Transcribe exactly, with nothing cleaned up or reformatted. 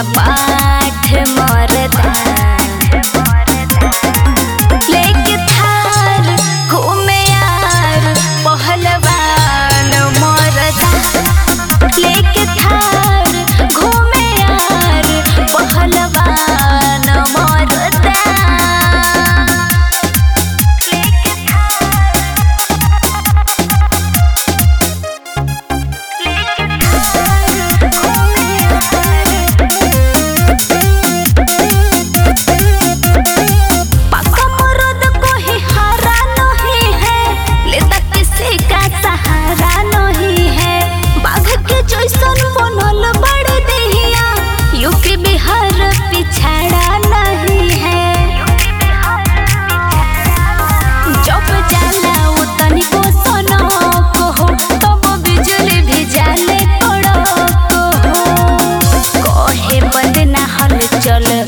पूजा पाठ मरदा लेके थार घूमे यार पहलवान मरदा लेके थार घूमे यार पहलवान मरदा। पिछड़ा नहीं है जब जाला उतनी को सोनो को हो तब बिजली भी जाले कड़क हो कहे बंद ना हल चल